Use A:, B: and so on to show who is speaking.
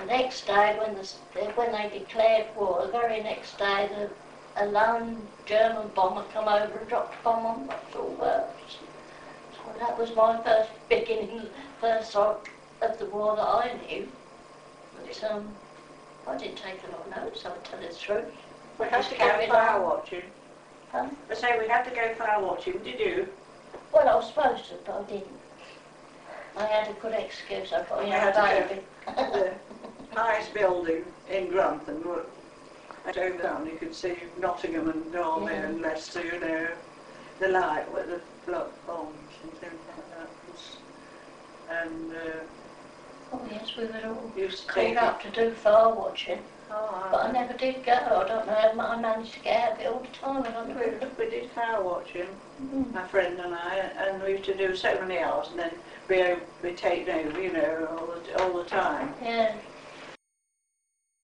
A: The next day, when they declared war, the very next day, a lone German bomber come over and dropped a bomb on Vauxhall Works. So that was my first beginning, first sort of the war that I knew. But I didn't take a lot of notes, I'll tell you the truth.
B: We had to go fire watching.
A: Huh?
B: I say we had to go fire watching, did you?
A: Well, I was supposed to, but I didn't. I had a good excuse, I thought, yeah, baby.
B: The highest building in Grantham, over down you could see Nottingham and all there and Leicester, you know, the light with the blood bombs and things like that. And
A: oh yes, we were all
B: used to
A: called
B: take
A: up to do fire watching.
B: Oh,
A: But I never did go. I don't know how I managed to get out of it all the time. I don't know.
B: we did fire watching, my friend and I, and we used to do so many hours, and then we take over, you know, all the time.
A: Yeah.